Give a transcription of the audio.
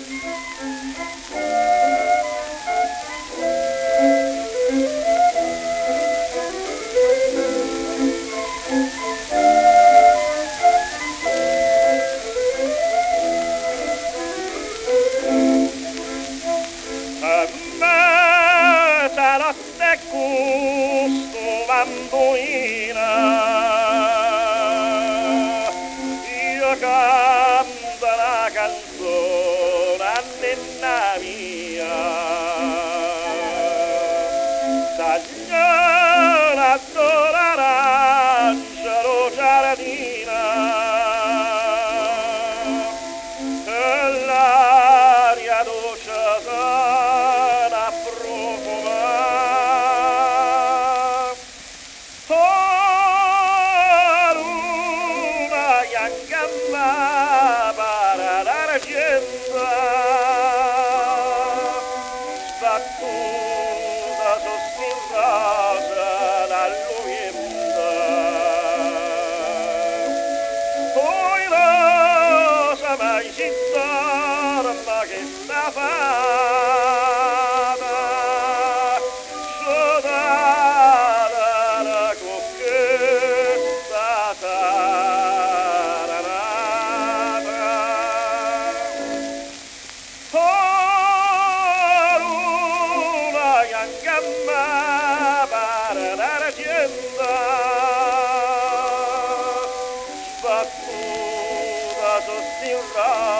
Te gusto bambuina, io canto la canzone a nonna mia, tagliona d'arancia lo giardina, e l'aria dolce sana profuma. Gamma para la gente sbattuta sospirata dall'uvienda poi rosa mai si torna che sta fata sodata la cocchetta gamma para l'argenta sbattuta sotto il